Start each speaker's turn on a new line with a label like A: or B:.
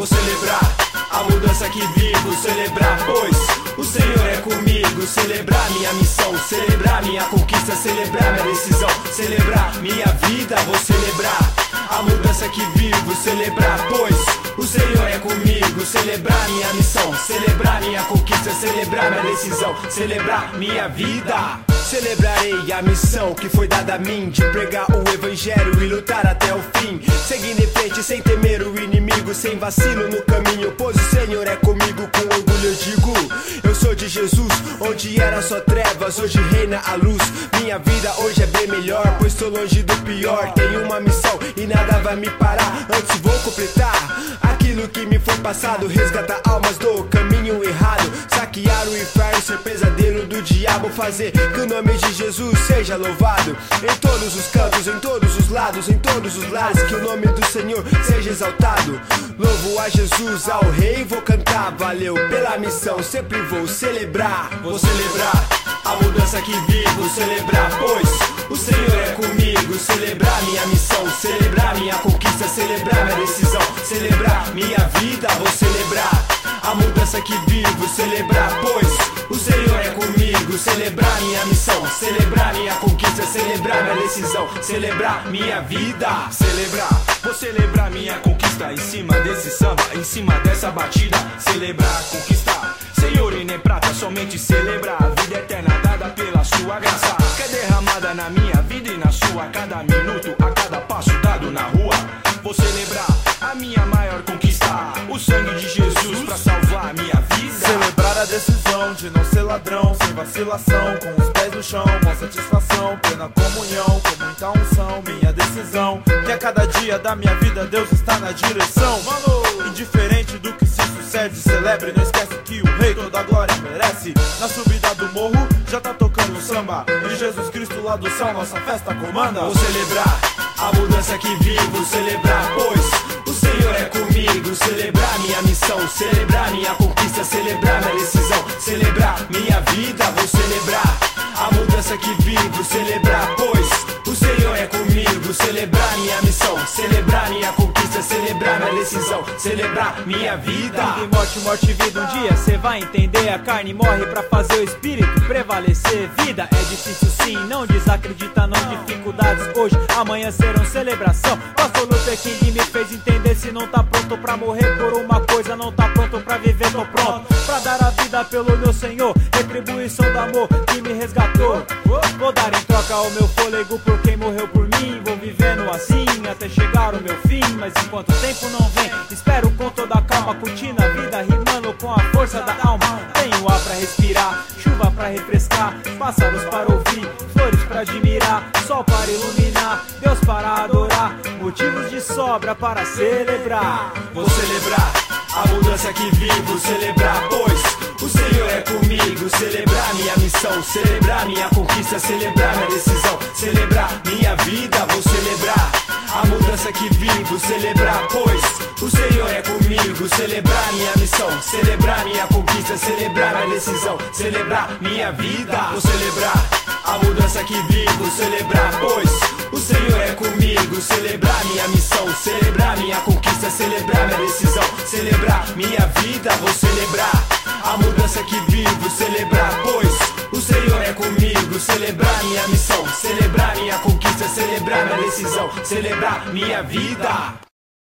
A: Vou celebrar a mudança que vivo, celebrar, pois o Senhor é comigo. Celebrar minha missão, celebrar minha conquista, celebrar minha decisão, celebrar minha vida. Vou celebrar a mudança que vivo, celebrar, pois o Senhor é comigo. Celebrar minha missão, celebrar minha conquista, celebrar minha decisão, celebrar minha vida. Celebrarei a missão que foi dada a mim, de pregar o evangelho e lutar até o fim, seguindo em frente sem temer o inimigo, sem vacilo no caminho, pois o Senhor é comigo. Com orgulho eu digo, eu sou de Jesus, onde era só trevas, hoje reina a luz. Minha vida hoje é bem melhor, pois estou longe do pior. Tenho uma missão e nada vai me parar, antes vou completar aquilo que me foi passado, resgatar almas do caminho errado, saquear o inferno, ser pesadelo do diabo, fazer que o nome de Jesus seja louvado em todos os cantos, em todos os lados, em todos os lares, que o nome do Senhor seja exaltado. Louvo a Jesus, ao Rei vou cantar, valeu pela missão, sempre vou celebrar. Vou celebrar a mudança que vivo, celebrar, pois o Senhor é comigo. Celebrar minha missão, celebrar minha conquista, celebrar minha decisão, celebrar minha vida. Vou celebrar a mudança que vivo, celebrar, pois o Senhor é comigo. Celebrar minha missão, celebrar minha conquista, celebrar minha decisão, celebrar minha vida.
B: Celebrar, vou celebrar minha conquista, em cima desse samba, em cima dessa batida. Celebrar, conquistar, Senhor e nem prata, somente celebrar a vida eterna dada pela sua graça, que é derramada na minha vida e na sua, a cada minuto, a cada passo dado na rua. Vou celebrar a minha maior conquista, o sangue de Jesus pra salvar a minha vida.
C: Celebrar a decisão de não ser ladrão, sem vacilação, com os pés no chão, com satisfação, plena comunhão, com muita unção. Minha decisão, que a cada dia da minha vida Deus está na direção. Indiferente do que se sucede, celebre, não esquece que o Rei toda a glória merece. Na subida do morro já tá tocando samba, e Jesus Cristo lá do céu nossa festa comanda.
A: Vou celebrar a mudança que vivo, celebrar, pois o Senhor é comigo. Celebrar minha missão, celebrar minha conquista, celebrar minha decisão, celebrar minha vida. Vou celebrar a mudança que vivo, celebrar, pois o Senhor é comigo. Celebrar minha missão, celebrar minha conquista, celebrar minha decisão, celebrar minha vida.
D: Vida e morte, morte e vida, um dia cê vai entender. A carne morre pra fazer o espírito prevalecer. Vida é difícil sim, não desacredita não. Dificuldades hoje, amanhã serão celebração. Pastor Luther King me fez entender, se não tá pronto pra morrer por uma coisa, não tá pronto pra viver, tô pronto pra dar a vida pelo meu Senhor. Retribuição do amor que me resgatou. Vou dar em troca o meu fôlego por quem morreu por mim. Vou vivendo assim até chegar o meu fim, mas enquanto o tempo não vem, espero com toda a calma, curtindo a vida, rimando com a força da alma. Tenho ar pra respirar, chuva pra refrescar, pássaros para ouvir, flores pra admirar, sol para iluminar, Deus para adorar, motivos de sobra para celebrar.
A: Vou celebrar a mudança que vivo, celebrar, pois o Senhor é comigo. Celebrar minha missão, celebrar minha conquista, celebrar minha decisão, celebrar minha vida. Vou celebrar a mudança que vivo, celebrar, pois o Senhor é comigo. Celebrar minha missão, celebrar minha conquista, celebrar minha decisão, celebrar minha vida. Vou celebrar a mudança que vivo, celebrar, pois o Senhor é comigo. Celebrar minha missão, celebrar minha conquista, celebrar minha decisão, celebrar minha vida. Vou celebrar a mudança que vivo, celebrar, pois o Senhor é comigo. Celebrar minha missão, celebrar minha conquista, celebrar minha decisão, celebrar minha vida.